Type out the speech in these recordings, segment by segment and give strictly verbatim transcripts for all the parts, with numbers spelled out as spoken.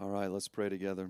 All right, let's pray together.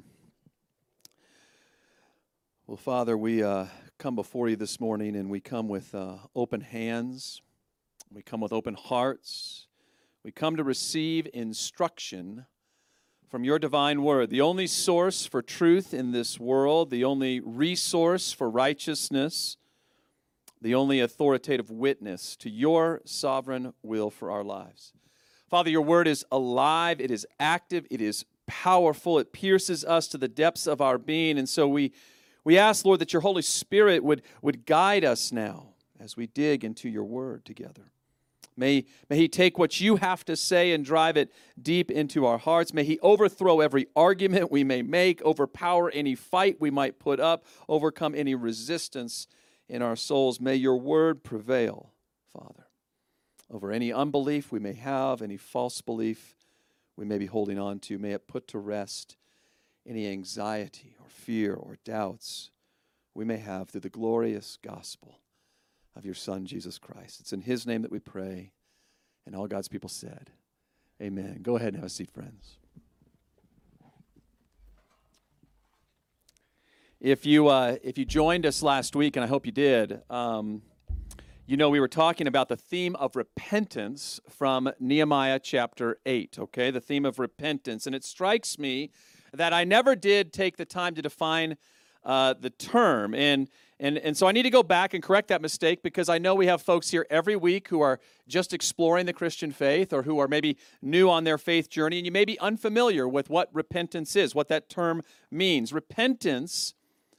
Well, Father, we uh, come before you this morning, and we come with uh, open hands. We come with open hearts. We come to receive instruction from your divine word, the only source for truth in this world, the only resource for righteousness, the only authoritative witness to your sovereign will for our lives. Father, your word is alive, it is active, it is powerful, it pierces us to the depths of our being, and so we we ask, Lord, that your Holy Spirit would, would guide us now as we dig into your word together. May, may he take what you have to say and drive it deep into our hearts. May he overthrow every argument we may make, overpower any fight we might put up, overcome any resistance in our souls. May your word prevail, Father, over any unbelief we may have, any false belief we may be holding on to. May it put to rest any anxiety or fear or doubts we may have through the glorious gospel of your Son, Jesus Christ. It's in his name that we pray, and all God's people said, amen. Go ahead and have a seat, friends. If you uh, if you joined us last week, and I hope you did, um, you know we were talking about the theme of repentance from Nehemiah chapter eight, okay? The theme of repentance. And it strikes me that I never did take the time to define uh, the term. And, and, and so I need to go back and correct that mistake, because I know we have folks here every week who are just exploring the Christian faith, or who are maybe new on their faith journey, and you may be unfamiliar with what repentance is, what that term means. Repentance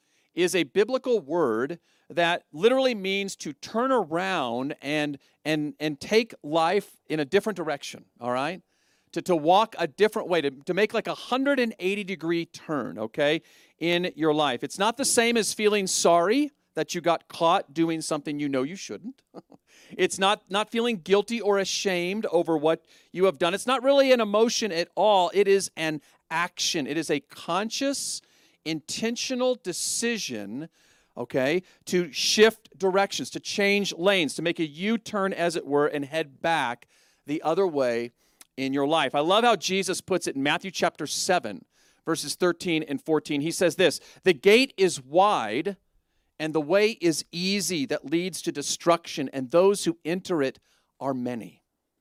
is a biblical word that literally means to turn around and, and, and take life in a different direction, all right? To, to walk a different way, to, to make like a one hundred eighty degree turn, okay, in your life. It's not the same as feeling sorry that you got caught doing something you know you shouldn't. It's not, not feeling guilty or ashamed over what you have done. It's not really an emotion at all. It is an action. It is a conscious, intentional decision, okay, to shift directions, to change lanes, to make a U-turn, as it were, and head back the other way in your life. I love how Jesus puts it in Matthew chapter seven, verses thirteen and fourteen. He says this, "The gate is wide, and the way is easy that leads to destruction, and those who enter it are many.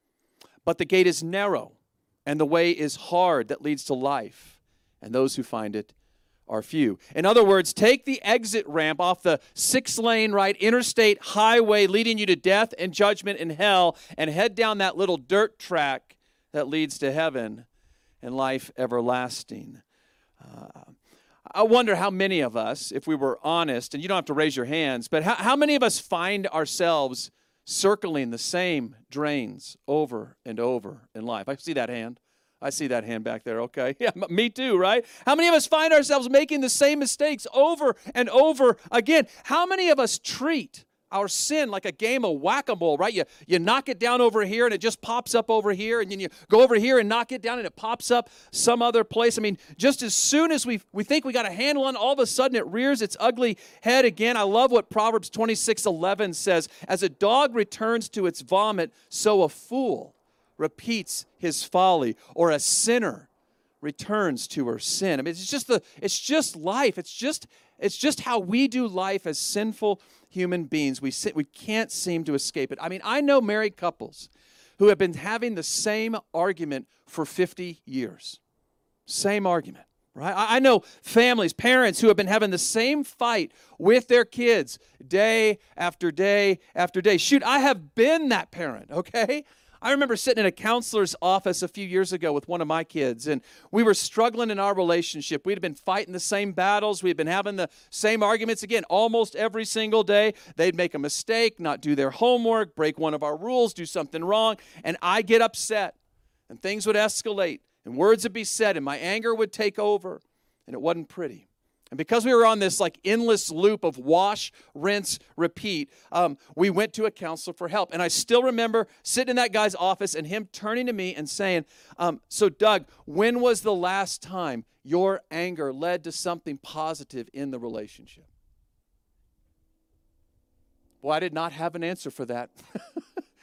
But the gate is narrow, and the way is hard that leads to life, and those who find it are few." In other words, take the exit ramp off the six-lane, right, interstate highway leading you to death and judgment and hell, and head down that little dirt track that leads to heaven and life everlasting. Uh, I wonder how many of us, if we were honest, and you don't have to raise your hands, but how, how many of us find ourselves circling the same drains over and over in life? I see that hand. I see that hand back there, okay. Yeah, me too, right? How many of us find ourselves making the same mistakes over and over again? How many of us treat our sin like a game of whack-a-mole, right? You, you knock it down over here and it just pops up over here, and then you go over here and knock it down and it pops up some other place. I mean, just as soon as we we think we got a handle on, all of a sudden it rears its ugly head again. I love what Proverbs twenty-six eleven says, "As a dog returns to its vomit, so a fool repeats his folly," or a sinner returns to her sin. I mean, it's just the it's just life. It's just it's just how we do life as sinful human beings. We we can't seem to escape it. I mean, I know married couples who have been having the same argument for fifty years. Same argument, right? I, I know families, parents who have been having the same fight with their kids day after day after day. Shoot, I have been that parent, okay? I remember sitting in a counselor's office a few years ago with one of my kids, and we were struggling in our relationship. We'd been fighting the same battles. We'd been having the same arguments, again, almost every single day. They'd make a mistake, not do their homework, break one of our rules, do something wrong, and I get upset, and things would escalate, and words would be said, and my anger would take over, and it wasn't pretty. And because we were on this like endless loop of wash, rinse, repeat, um, we went to a counselor for help. And I still remember sitting in that guy's office and him turning to me and saying, um, so Doug, when was the last time your anger led to something positive in the relationship? Well, I did not have an answer for that.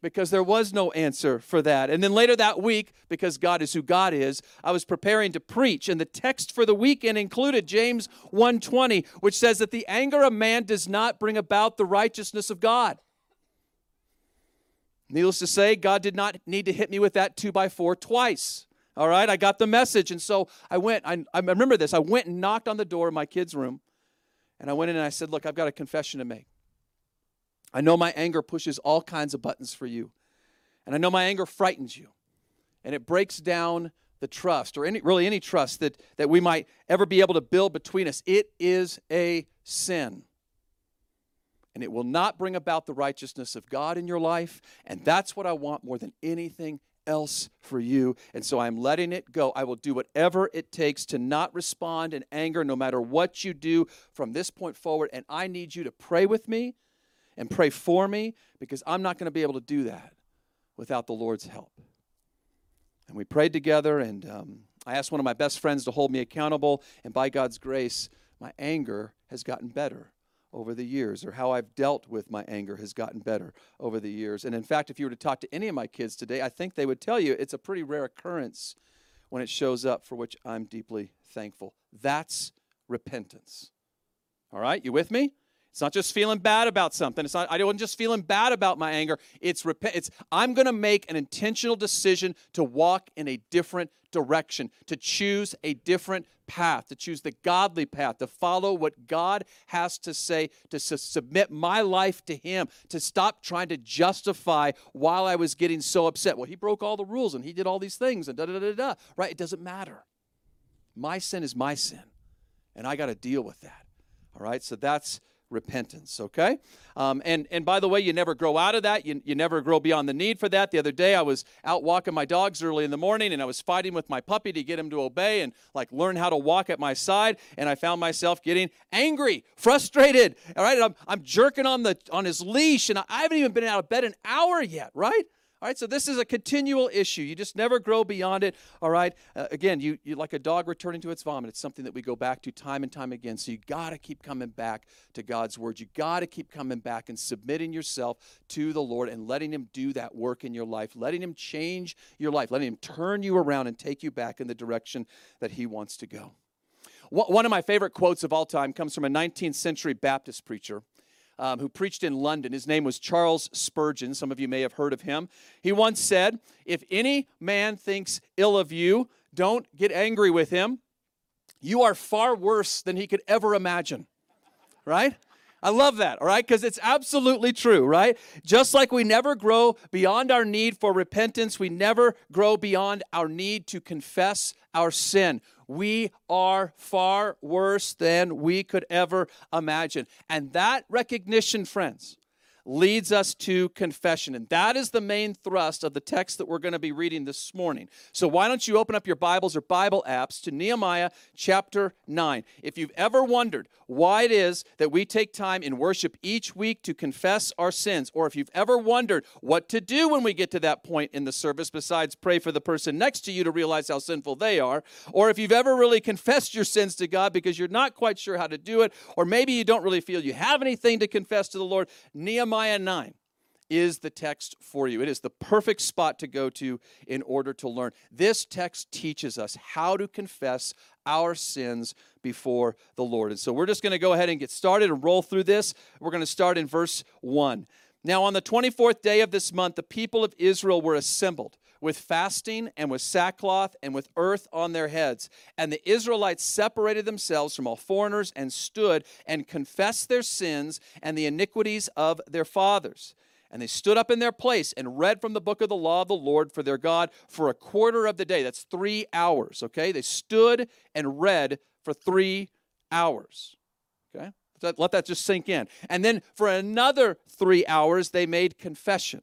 because there was no answer for that. And then later that week, because God is who God is, I was preparing to preach, and the text for the weekend included James one twenty, which says that the anger of man does not bring about the righteousness of God. Needless to say, God did not need to hit me with that two by four twice. All right, I got the message, and so I went, I, I remember this, I went and knocked on the door of my kid's room, and I went in and I said, look, I've got a confession to make. I know my anger pushes all kinds of buttons for you, and I know my anger frightens you, and it breaks down the trust, or any, really any trust that, that we might ever be able to build between us. It is a sin. And it will not bring about the righteousness of God in your life. And that's what I want more than anything else for you. And so I'm letting it go. I will do whatever it takes to not respond in anger no matter what you do from this point forward. And I need you to pray with me and pray for me, because I'm not going to be able to do that without the Lord's help. And we prayed together, and um, I asked one of my best friends to hold me accountable. And by God's grace, my anger has gotten better over the years, or how I've dealt with my anger has gotten better over the years. And in fact, if you were to talk to any of my kids today, I think they would tell you it's a pretty rare occurrence when it shows up, for which I'm deeply thankful. That's repentance. All right, you with me? It's not just feeling bad about something. It's not, I wasn't just feeling bad about my anger. It's, repent, it's I'm going to make an intentional decision to walk in a different direction, to choose a different path, to choose the godly path, to follow what God has to say, to su- submit my life to Him, to stop trying to justify while I was getting so upset. Well, he broke all the rules and he did all these things and da-da-da-da-da. Right? It doesn't matter. My sin is my sin, and I got to deal with that. All right? So that's repentance, okay? Um, and, and by the way, you never grow out of that. You, you never grow beyond the need for that. The other day, I was out walking my dogs early in the morning, and I was fighting with my puppy to get him to obey and, like, learn how to walk at my side, and I found myself getting angry, frustrated, all right? I'm, I'm jerking on the on his leash, and I, I haven't even been out of bed an hour yet, right? All right, so this is a continual issue. You just never grow beyond it, all right? Uh, again, you you like a dog returning to its vomit. It's something that we go back to time and time again. So you got to keep coming back to God's word. You got to keep coming back and submitting yourself to the Lord and letting Him do that work in your life, letting Him change your life, letting Him turn you around and take you back in the direction that He wants to go. One of my favorite quotes of all time comes from a nineteenth century Baptist preacher Um, who preached in London. His name was Charles Spurgeon. Some of you may have heard of him. He once said, if any man thinks ill of you, don't get angry with him. You are far worse than he could ever imagine. Right? I love that, all right? Because it's absolutely true, right? Just like we never grow beyond our need for repentance, we never grow beyond our need to confess our sin. We are far worse than we could ever imagine. And that recognition, friends, leads us to confession. And that is the main thrust of the text that we're going to be reading this morning. So why don't you open up your Bibles or Bible apps to Nehemiah chapter nine. If you've ever wondered why it is that we take time in worship each week to confess our sins, or if you've ever wondered what to do when we get to that point in the service besides pray for the person next to you to realize how sinful they are, or if you've ever really confessed your sins to God because you're not quite sure how to do it, or maybe you don't really feel you have anything to confess to the Lord, Nehemiah Nehemiah nine is the text for you. It is the perfect spot to go to in order to learn. This text teaches us how to confess our sins before the Lord. And so we're just going to go ahead and get started and roll through this. We're going to start in verse one. Now on the twenty-fourth day of this month, the people of Israel were assembled with fasting and with sackcloth and with earth on their heads. And the Israelites separated themselves from all foreigners and stood and confessed their sins and the iniquities of their fathers. And they stood up in their place and read from the book of the law of the Lord for their God for a quarter of the day. That's three hours, okay? They stood and read for three hours, okay? Let that just sink in. And then for another three hours, they made confession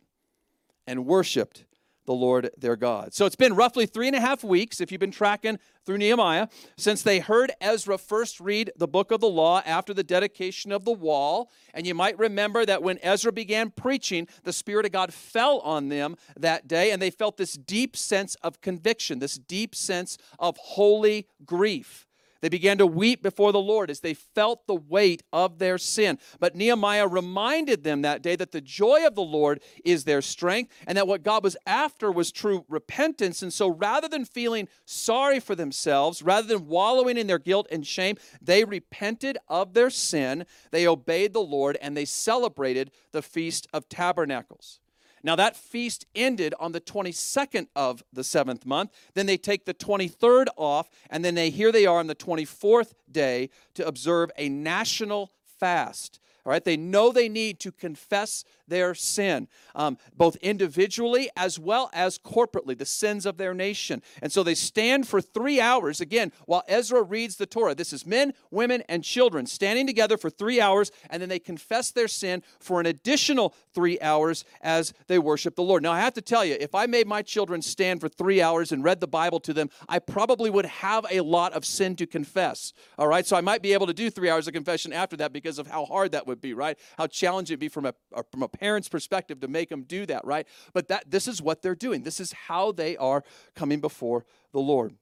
and worshiped the Lord their God. So it's been roughly three and a half weeks, if you've been tracking through Nehemiah, since they heard Ezra first read the book of the law after the dedication of the wall. And you might remember that when Ezra began preaching, the Spirit of God fell on them that day, and they felt this deep sense of conviction, this deep sense of holy grief. They began to weep before the Lord as they felt the weight of their sin. But Nehemiah reminded them that day that the joy of the Lord is their strength and that what God was after was true repentance. And so rather than feeling sorry for themselves, rather than wallowing in their guilt and shame, they repented of their sin, they obeyed the Lord, and they celebrated the Feast of Tabernacles. Now that feast ended on the twenty-second of the seventh month. Then they take the twenty-third off, and then they here they are on the twenty-fourth day to observe a national fast. All right, they know they need to confess their sin, um, both individually as well as corporately, the sins of their nation. And so they stand for three hours, again, while Ezra reads the Torah. This is men, women, and children standing together for three hours, and then they confess their sin for an additional three hours as they worship the Lord. Now, I have to tell you, if I made my children stand for three hours and read the Bible to them, I probably would have a lot of sin to confess. All right, so I might be able to do three hours of confession after that because of how hard that would be, right? How challenging it'd be from a, from a parent's perspective to make them do that, right? But that this is what they're doing. This is how they are coming before the Lord.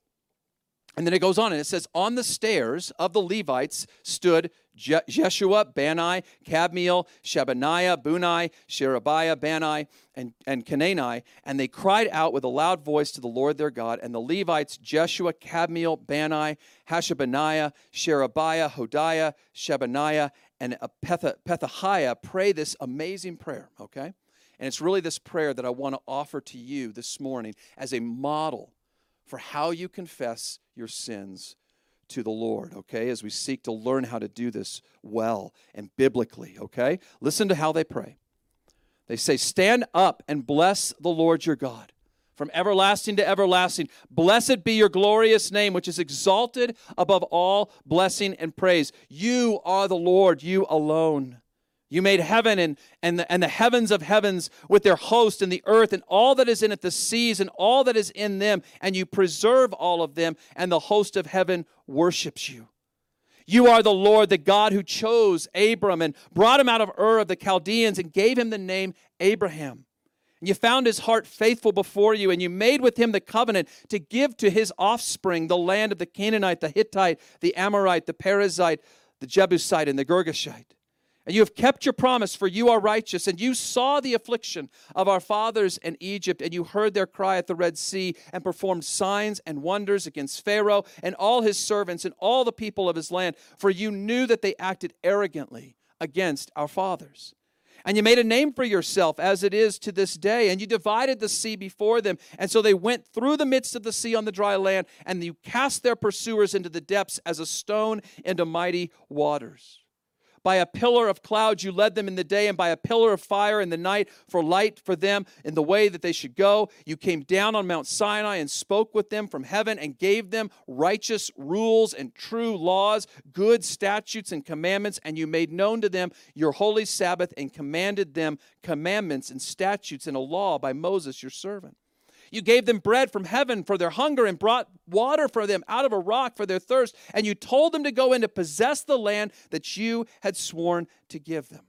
And then it goes on and it says, on the stairs of the Levites stood Je- Jeshua, Bani, Kadmiel, Shebaniah, Bunai, Sherebiah, Bani, and, and Kenani, and they cried out with a loud voice to the Lord their God. And the Levites, Jeshua, Kadmiel, Bani, Hashabaniah, Sherebiah, Hodiah, Shebaniah, and Peth- Pethahiah pray this amazing prayer, okay? And it's really this prayer that I want to offer to you this morning as a model for how you confess your sins to the Lord, okay, as we seek to learn how to do this well and biblically, okay? Listen to how they pray. They say, stand up and bless the Lord your God from everlasting to everlasting. Blessed be your glorious name, which is exalted above all blessing and praise. You are the Lord, you alone. You made heaven and, and, the, and the heavens of heavens with their host and the earth and all that is in it, the seas and all that is in them, and you preserve all of them, and the host of heaven worships you. You are the Lord, the God who chose Abram and brought him out of Ur of the Chaldeans and gave him the name Abraham. And you found his heart faithful before you, and you made with him the covenant to give to his offspring the land of the Canaanite, the Hittite, the Amorite, the Perizzite, the Jebusite, and the Girgashite. And you have kept your promise, for you are righteous, and you saw the affliction of our fathers in Egypt, and you heard their cry at the Red Sea, and performed signs and wonders against Pharaoh and all his servants and all the people of his land, for you knew that they acted arrogantly against our fathers. And you made a name for yourself, as it is to this day, and you divided the sea before them, and so they went through the midst of the sea on the dry land, and you cast their pursuers into the depths as a stone into mighty waters. By a pillar of cloud you led them in the day, and by a pillar of fire in the night for light for them in the way that they should go. You came down on Mount Sinai and spoke with them from heaven and gave them righteous rules and true laws, good statutes and commandments, and you made known to them your holy Sabbath and commanded them commandments and statutes and a law by Moses your servant. You gave them bread from heaven for their hunger and brought water for them out of a rock for their thirst. And you told them to go in to possess the land that you had sworn to give them.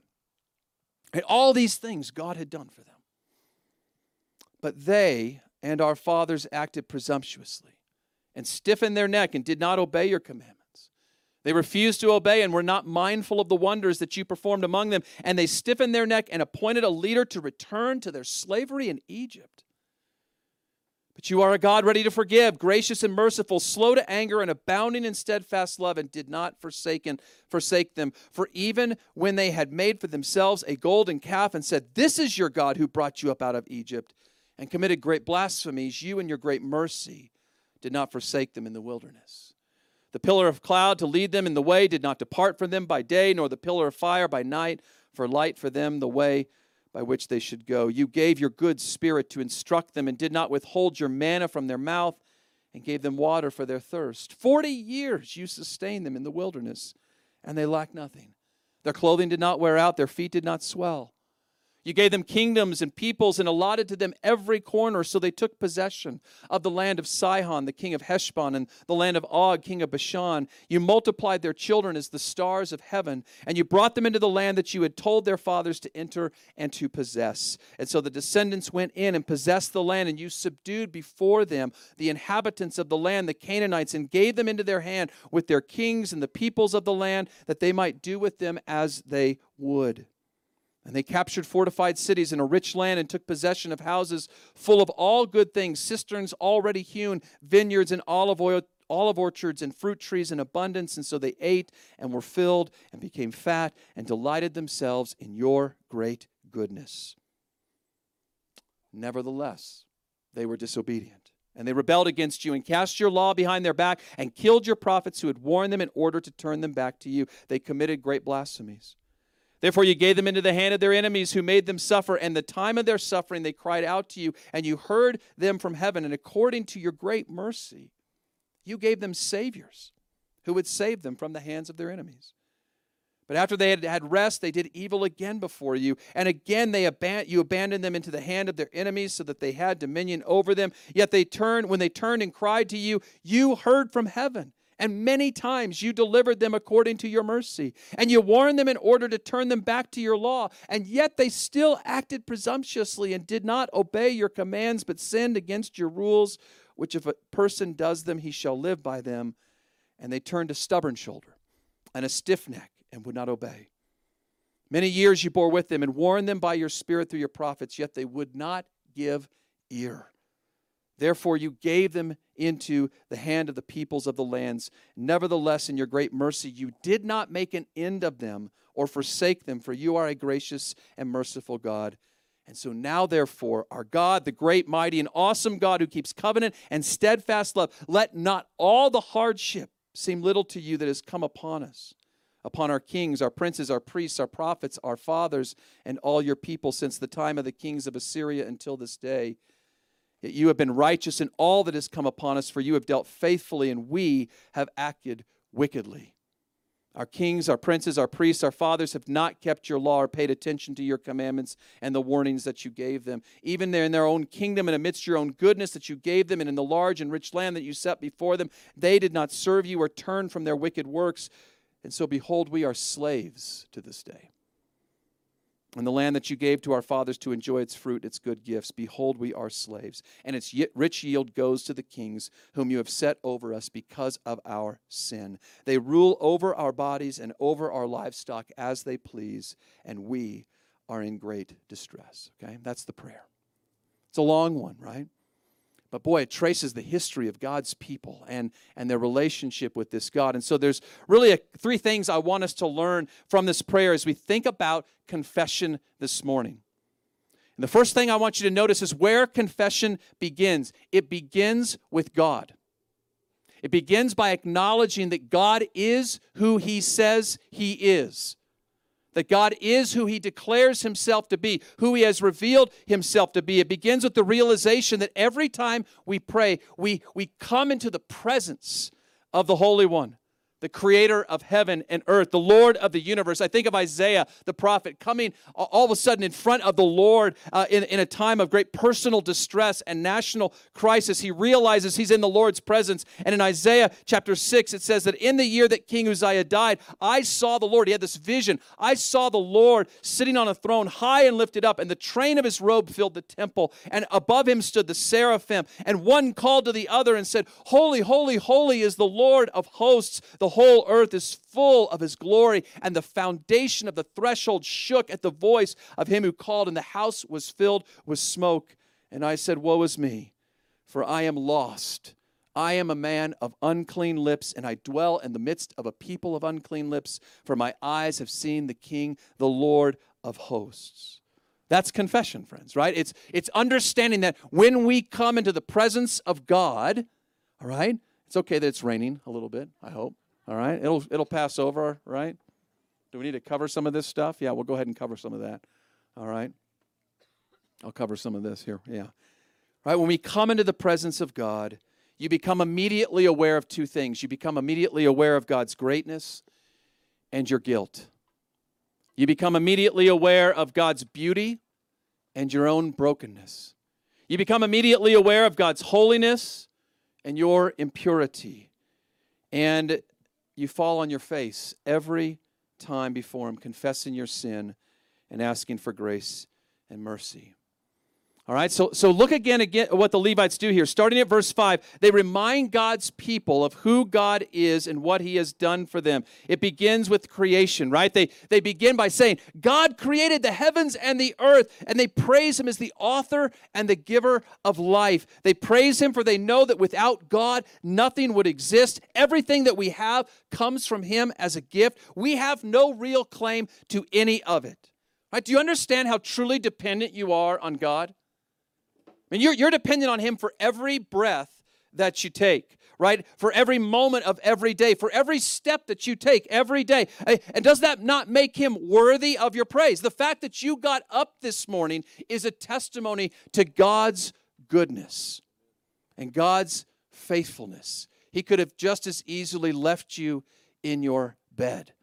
And all these things God had done for them. But they and our fathers acted presumptuously and stiffened their neck and did not obey your commandments. They refused to obey and were not mindful of the wonders that you performed among them. And they stiffened their neck and appointed a leader to return to their slavery in Egypt. But you are a God ready to forgive, gracious and merciful, slow to anger and abounding in steadfast love, and did not forsaken, forsake them. For even when they had made for themselves a golden calf and said, this is your God who brought you up out of Egypt, and committed great blasphemies, you in your great mercy did not forsake them in the wilderness. The pillar of cloud to lead them in the way did not depart from them by day, nor the pillar of fire by night, for light for them the way by which they should go. You gave your good spirit to instruct them and did not withhold your manna from their mouth and gave them water for their thirst. Forty years you sustained them in the wilderness, and they lacked nothing. Their clothing did not wear out, their feet did not swell. You gave them kingdoms and peoples and allotted to them every corner. So they took possession of the land of Sihon, the king of Heshbon, and the land of Og, king of Bashan. You multiplied their children as the stars of heaven, and you brought them into the land that you had told their fathers to enter and to possess. And so the descendants went in and possessed the land, and you subdued before them the inhabitants of the land, the Canaanites, and gave them into their hand with their kings and the peoples of the land, that they might do with them as they would. And they captured fortified cities in a rich land and took possession of houses full of all good things, cisterns already hewn, vineyards and olive oil, olive orchards and fruit trees in abundance. And so they ate and were filled and became fat and delighted themselves in your great goodness. Nevertheless, they were disobedient. And they rebelled against you and cast your law behind their back and killed your prophets who had warned them in order to turn them back to you. They committed great blasphemies. Therefore you gave them into the hand of their enemies who made them suffer. And the time of their suffering they cried out to you, and you heard them from heaven. And according to your great mercy, you gave them saviors who would save them from the hands of their enemies. But after they had had rest, they did evil again before you. And again they aban- you abandoned them into the hand of their enemies so that they had dominion over them. Yet they turned, when they turned and cried to you, you heard from heaven. And many times you delivered them according to your mercy. And you warned them in order to turn them back to your law. And yet they still acted presumptuously and did not obey your commands, but sinned against your rules, which if a person does them, he shall live by them. And they turned a stubborn shoulder and a stiff neck and would not obey. Many years you bore with them and warned them by your Spirit through your prophets, yet they would not give ear. Therefore you gave them into the hand of the peoples of the lands. Nevertheless, in your great mercy, you did not make an end of them or forsake them, for you are a gracious and merciful God. And so now, therefore, our God, the great, mighty, and awesome God who keeps covenant and steadfast love, let not all the hardship seem little to you that has come upon us, upon our kings, our princes, our priests, our prophets, our fathers, and all your people since the time of the kings of Assyria until this day. Yet you have been righteous in all that has come upon us, for you have dealt faithfully, and we have acted wickedly. Our kings, our princes, our priests, our fathers have not kept your law or paid attention to your commandments and the warnings that you gave them. Even there in their own kingdom and amidst your own goodness that you gave them and in the large and rich land that you set before them, they did not serve you or turn from their wicked works. And so behold, we are slaves to this day. And the land that you gave to our fathers to enjoy its fruit, its good gifts, behold, we are slaves. And its rich yield goes to the kings whom you have set over us because of our sin. They rule over our bodies and over our livestock as they please, and we are in great distress. Okay, that's the prayer. It's a long one, right? But boy, it traces the history of God's people and, and their relationship with this God. And so there's really a, three things I want us to learn from this prayer as we think about confession this morning. And the first thing I want you to notice is where confession begins. It begins with God. It begins by acknowledging that God is who He says He is. That God is who He declares Himself to be, who He has revealed Himself to be. It begins with the realization that every time we pray, we, we come into the presence of the Holy One, the Creator of heaven and earth, the Lord of the universe. I think of Isaiah, the prophet, coming all of a sudden in front of the Lord uh, in, in a time of great personal distress and national crisis. He realizes he's in the Lord's presence. And in Isaiah chapter six, it says that in the year that King Uzziah died, I saw the Lord. He had this vision. I saw the Lord sitting on a throne high and lifted up, and the train of His robe filled the temple. And above Him stood the seraphim. And one called to the other and said, Holy, holy, holy is the Lord of hosts. The whole earth is full of His glory. And the foundation of the threshold shook at the voice of Him who called, and the house was filled with smoke. And I said, Woe is me, for I am lost. I am a man of unclean lips, and I dwell in the midst of a people of unclean lips, for my eyes have seen the King, the Lord of hosts. That's confession, friends, right? It's, it's understanding that when we come into the presence of God, all right, it's okay that it's raining a little bit, I hope. All right, it'll it'll pass over, right? Do we need to cover some of this stuff? Yeah, we'll go ahead and cover some of that. All right. I'll cover some of this here. Yeah. Right, when we come into the presence of God, you become immediately aware of two things. You become immediately aware of God's greatness and your guilt. You become immediately aware of God's beauty and your own brokenness. You become immediately aware of God's holiness and your impurity. And you fall on your face every time before Him, confessing your sin and asking for grace and mercy. All right, so, so look again, again at what the Levites do here. Starting at verse five, they remind God's people of who God is and what He has done for them. It begins with creation, right? They, they begin by saying, God created the heavens and the earth, and they praise Him as the author and the giver of life. They praise Him for they know that without God, nothing would exist. Everything that we have comes from Him as a gift. We have no real claim to any of it. Right? Do you understand how truly dependent you are on God? I mean, you're, you're dependent on Him for every breath that you take, right? For every moment of every day, for every step that you take every day. And does that not make Him worthy of your praise? The fact that you got up this morning is a testimony to God's goodness and God's faithfulness. He could have just as easily left you in your bed,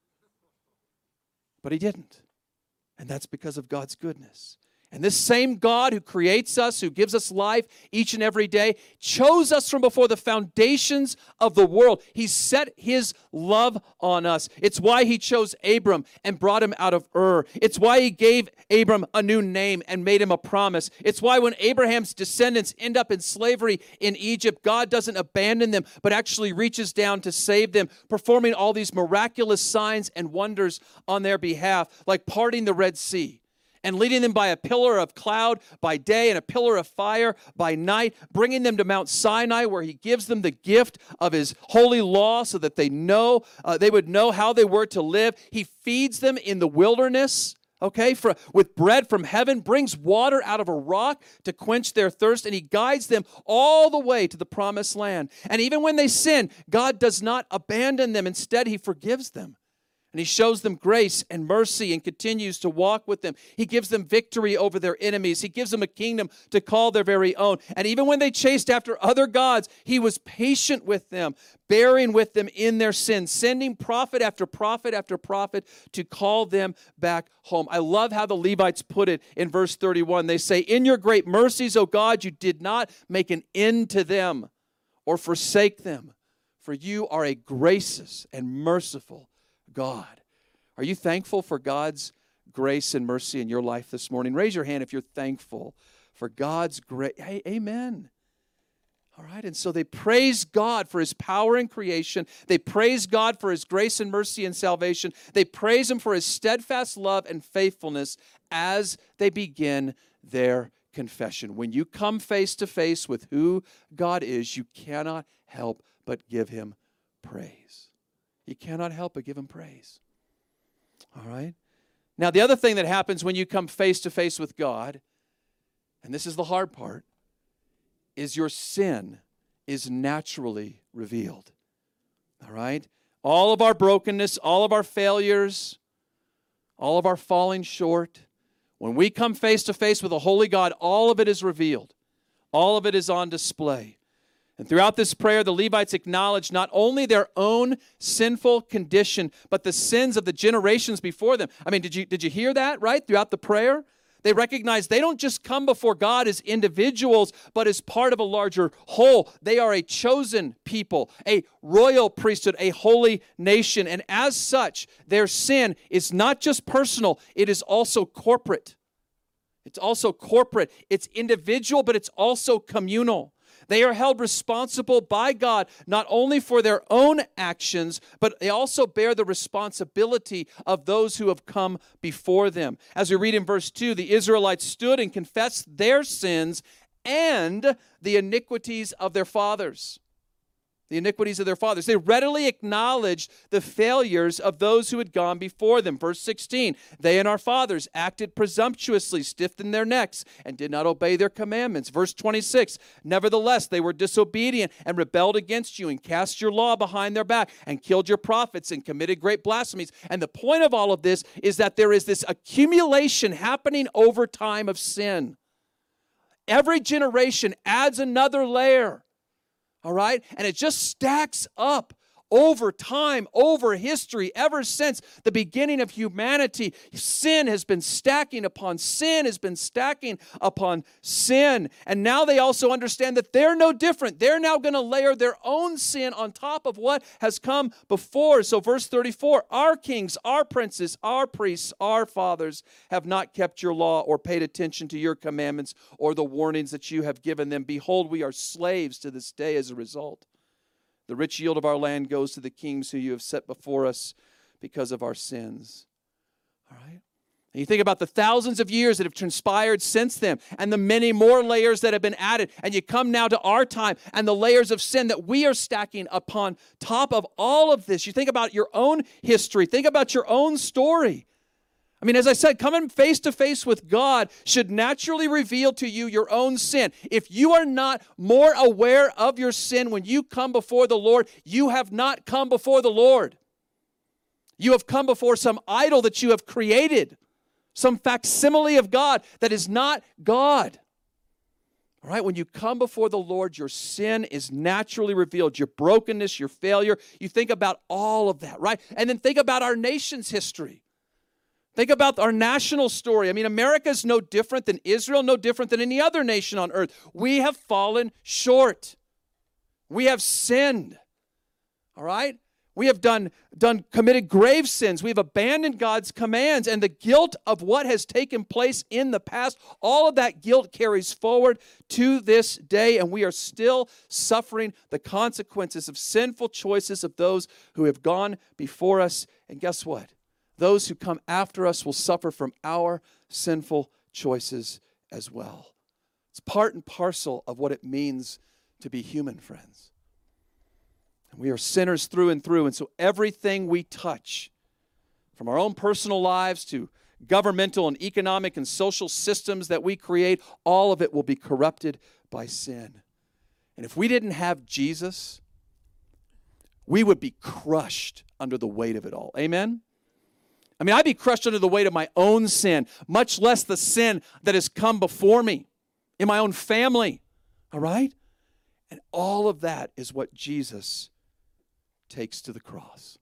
but He didn't. And that's because of God's goodness. And this same God who creates us, who gives us life each and every day, chose us from before the foundations of the world. He set His love on us. It's why He chose Abram and brought him out of Ur. It's why He gave Abram a new name and made him a promise. It's why when Abraham's descendants end up in slavery in Egypt, God doesn't abandon them, but actually reaches down to save them, performing all these miraculous signs and wonders on their behalf, like parting the Red Sea and leading them by a pillar of cloud by day and a pillar of fire by night, bringing them to Mount Sinai where He gives them the gift of His holy law so that they know, uh, they would know how they were to live. He feeds them in the wilderness, okay, for, with bread from heaven, brings water out of a rock to quench their thirst, and He guides them all the way to the promised land. And even when they sin, God does not abandon them. Instead, He forgives them. And He shows them grace and mercy and continues to walk with them. He gives them victory over their enemies. He gives them a kingdom to call their very own. And even when they chased after other gods, He was patient with them, bearing with them in their sins, sending prophet after prophet after prophet to call them back home. I love how the Levites put it in verse thirty-one. They say, "In your great mercies, O God, you did not make an end to them or forsake them, for you are a gracious and merciful God." Are you thankful for God's grace and mercy in your life this morning? Raise your hand if you're thankful for God's grace. Hey, amen. All right, and so they praise God for His power in creation. They praise God for His grace and mercy and salvation. They praise Him for His steadfast love and faithfulness as they begin their confession. When you come face to face with who God is, you cannot help but give Him praise. You cannot help but give Him praise. All right? Now, the other thing that happens when you come face to face with God, and this is the hard part, is your sin is naturally revealed. All right? All of our brokenness, all of our failures, all of our falling short, when we come face to face with a holy God, all of it is revealed. All of it is on display. And throughout this prayer, the Levites acknowledge not only their own sinful condition, but the sins of the generations before them. I mean, did you, did you hear that, right, throughout the prayer? They recognize they don't just come before God as individuals, but as part of a larger whole. They are a chosen people, a royal priesthood, a holy nation. And as such, their sin is not just personal, it is also corporate. It's also corporate. It's individual, but it's also communal. They are held responsible by God not only for their own actions, but they also bear the responsibility of those who have come before them. As we read in verse two, the Israelites stood and confessed their sins and the iniquities of their fathers. The iniquities of their fathers. They readily acknowledged the failures of those who had gone before them. Verse sixteen, they and our fathers acted presumptuously, stiffened their necks, and did not obey their commandments. Verse twenty-six, nevertheless, they were disobedient and rebelled against you and cast your law behind their back and killed your prophets and committed great blasphemies. And the point of all of this is that there is this accumulation happening over time of sin. Every generation adds another layer. All right? And it just stacks up over time, over history, ever since the beginning of humanity, sin has been stacking upon sin, has been stacking upon sin. And now they also understand that they're no different. They're now going to layer their own sin on top of what has come before. So verse thirty-four, our kings, our princes, our priests, our fathers have not kept your law or paid attention to your commandments or the warnings that you have given them. Behold, we are slaves to this day as a result. The rich yield of our land goes to the kings who you have set before us because of our sins. All right? And you think about the thousands of years that have transpired since then and the many more layers that have been added. And you come now to our time and the layers of sin that we are stacking upon top of all of this. You think about your own history. Think about your own story. I mean, as I said, coming face to face with God should naturally reveal to you your own sin. If you are not more aware of your sin when you come before the Lord, you have not come before the Lord. You have come before some idol that you have created, some facsimile of God that is not God. All right, when you come before the Lord, your sin is naturally revealed, your brokenness, your failure. You think about all of that, right? And then think about our nation's history. Think about our national story. I mean, America is no different than Israel, no different than any other nation on earth. We have fallen short. We have sinned. All right? We have done, done committed grave sins. We've abandoned God's commands, and the guilt of what has taken place in the past, all of that guilt carries forward to this day, and we are still suffering the consequences of sinful choices of those who have gone before us. And guess what? Those who come after us will suffer from our sinful choices as well. It's part and parcel of what it means to be human, friends. And we are sinners through and through, and so everything we touch, from our own personal lives to governmental and economic and social systems that we create, all of it will be corrupted by sin. And if we didn't have Jesus, we would be crushed under the weight of it all. Amen? I mean, I'd be crushed under the weight of my own sin, much less the sin that has come before me in my own family, all right? And all of that is what Jesus takes to the cross,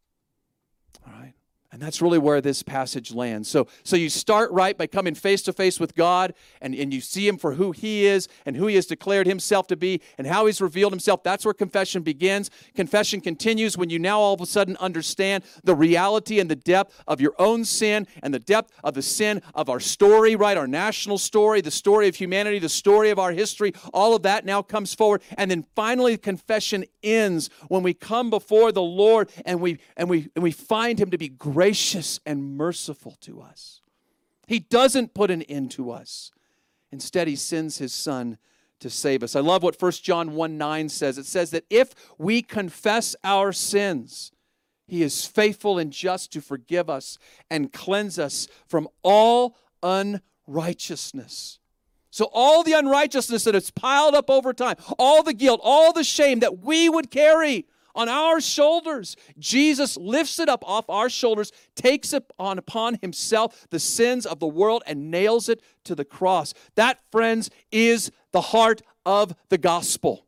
all right? And that's really where this passage lands. So, so you start right by coming face to face with God, and, and you see Him for who He is and who He has declared Himself to be and how He's revealed Himself. That's where confession begins. Confession continues when you now all of a sudden understand the reality and the depth of your own sin and the depth of the sin of our story, right? Our national story, the story of humanity, the story of our history. All of that now comes forward. And then finally, confession ends when we come before the Lord and we and we and we find Him to be great. Gracious and merciful to us. He doesn't put an end to us. Instead, He sends His Son to save us. I love what First John one nine says. It says that if we confess our sins, He is faithful and just to forgive us and cleanse us from all unrighteousness. So all the unrighteousness that has piled up over time, all the guilt, all the shame that we would carry on our shoulders, Jesus lifts it up off our shoulders, takes it on upon Himself, the sins of the world, and nails it to the cross. That, friends, is the heart of the gospel.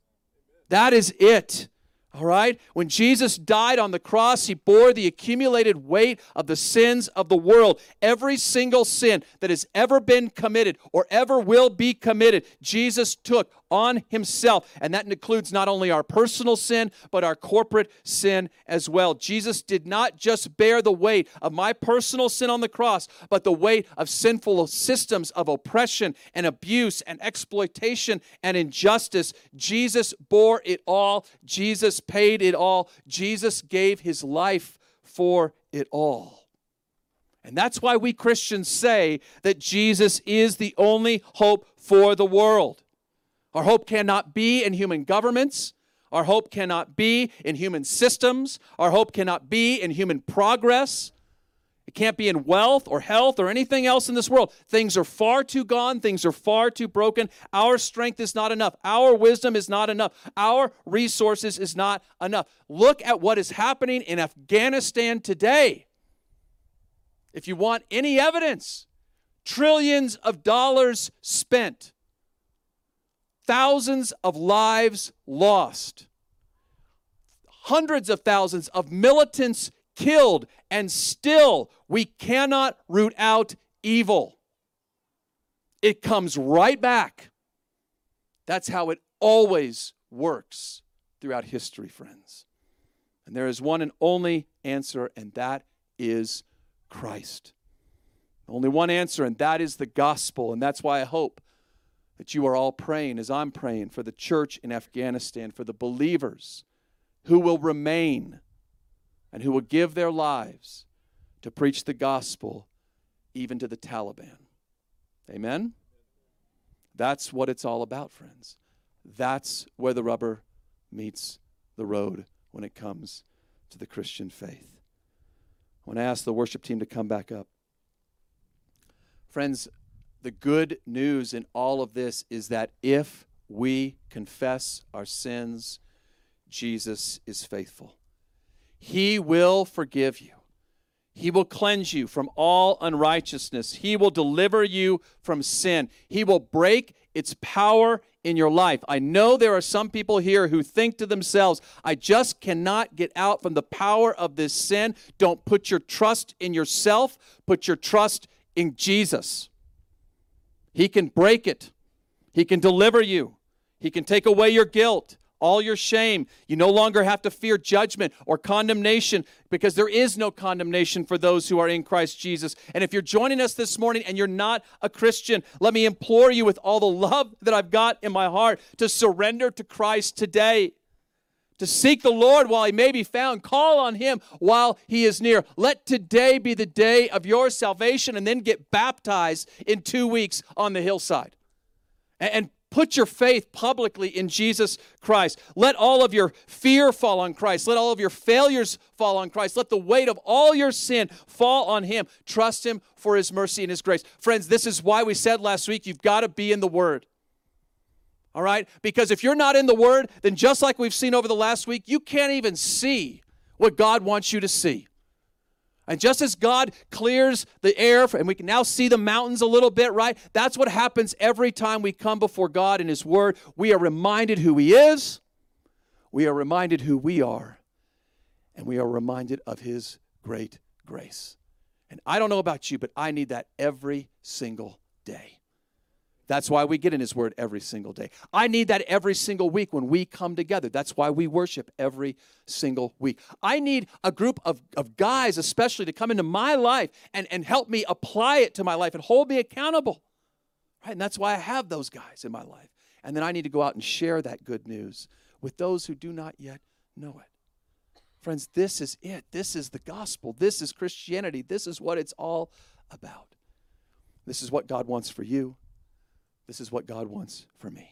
That is it. All right? When Jesus died on the cross, He bore the accumulated weight of the sins of the world. Every single sin that has ever been committed or ever will be committed, Jesus took on Himself. And that includes not only our personal sin, but our corporate sin as well. Jesus did not just bear the weight of my personal sin on the cross, but the weight of sinful systems of oppression and abuse and exploitation and injustice. Jesus bore it all. Jesus paid it all. Jesus gave His life for it all. And that's why we Christians say that Jesus is the only hope for the world. Our hope cannot be in human governments. Our hope cannot be in human systems. Our hope cannot be in human progress. It can't be in wealth or health or anything else in this world. Things are far too gone. Things are far too broken. Our strength is not enough. Our wisdom is not enough. Our resources is not enough. Look at what is happening in Afghanistan today. If you want any evidence, trillions of dollars spent. Thousands of lives lost. hundreds of thousands of militants killed, and still we cannot root out evil. It comes right back. That's how it always works throughout history, friends. And there is one and only answer, and that is Christ. Only one answer, and that is the gospel. And that's why I hope that you are all praying, as I'm praying, for the church in Afghanistan, for the believers who will remain and who will give their lives to preach the gospel even to the Taliban. Amen? That's what it's all about, friends. That's where the rubber meets the road when it comes to the Christian faith. I want to ask the worship team to come back up. Friends, the good news in all of this is that if we confess our sins, Jesus is faithful. He will forgive you. He will cleanse you from all unrighteousness. He will deliver you from sin. He will break its power in your life. I know there are some people here who think to themselves, I just cannot get out from the power of this sin. Don't put your trust in yourself. Put your trust in Jesus. He can break it. He can deliver you. He can take away your guilt, all your shame. You no longer have to fear judgment or condemnation, because there is no condemnation for those who are in Christ Jesus. And if you're joining us this morning and you're not a Christian, let me implore you with all the love that I've got in my heart to surrender to Christ today, to seek the Lord while he may be found. Call on him while he is near. Let today be the day of your salvation, and then get baptized in two weeks on the hillside. And put your faith publicly in Jesus Christ. Let all of your fear fall on Christ. Let all of your failures fall on Christ. Let the weight of all your sin fall on him. Trust him for his mercy and his grace. Friends, this is why we said last week, you've got to be in the Word. All right? Because if you're not in the Word, then just like we've seen over the last week, you can't even see what God wants you to see. And just as God clears the air, and we can now see the mountains a little bit, right? That's what happens every time we come before God in his Word. We are reminded who he is. We are reminded who we are. And we are reminded of his great grace. And I don't know about you, but I need that every single day. That's why we get in his Word every single day. I need that every single week when we come together. That's why we worship every single week. I need a group of, of guys especially to come into my life and, and help me apply it to my life and hold me accountable. Right? And that's why I have those guys in my life. And then I need to go out and share that good news with those who do not yet know it. Friends, this is it. This is the gospel. This is Christianity. This is what it's all about. This is what God wants for you. This is what God wants for me.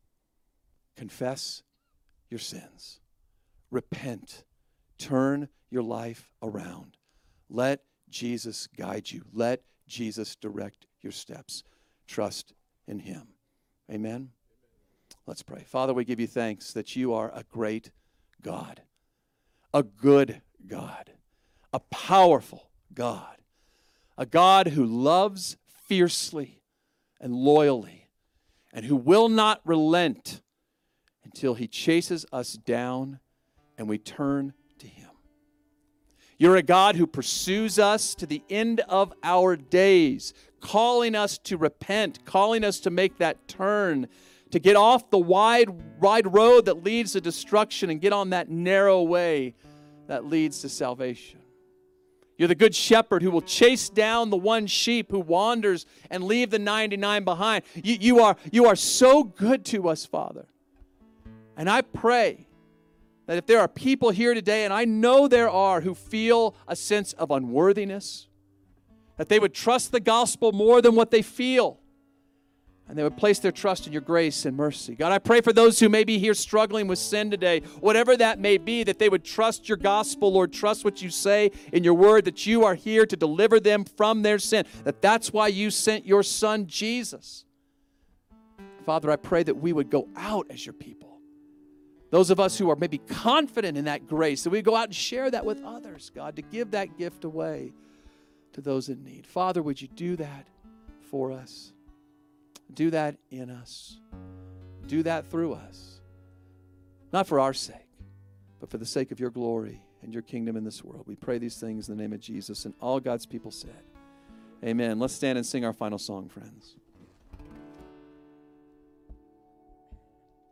Confess your sins. Repent. Turn your life around. Let Jesus guide you. Let Jesus direct your steps. Trust in him. Amen? Let's pray. Father, we give you thanks that you are a great God, a good God, a powerful God, a God who loves fiercely and loyally, and who will not relent until he chases us down and we turn to him. You're a God who pursues us to the end of our days, calling us to repent, calling us to make that turn, to get off the wide, wide road that leads to destruction and get on that narrow way that leads to salvation. You're the good shepherd who will chase down the one sheep who wanders and leave the ninety-nine behind. You, you, are, you are so good to us, Father. And I pray that if there are people here today, and I know there are, who feel a sense of unworthiness, that they would trust the gospel more than what they feel, and they would place their trust in your grace and mercy. God, I pray for those who may be here struggling with sin today, whatever that may be, that they would trust your gospel, Lord, trust what you say in your word, that you are here to deliver them from their sin, that that's why you sent your son, Jesus. Father, I pray that we would go out as your people. Those of us who are maybe confident in that grace, that we go out and share that with others, God, to give that gift away to those in need. Father, would you do that for us? Do that in us. Do that through us. Not for our sake, but for the sake of your glory and your kingdom in this world. We pray these things in the name of Jesus. And all God's people said, amen. Let's stand and sing our final song, friends.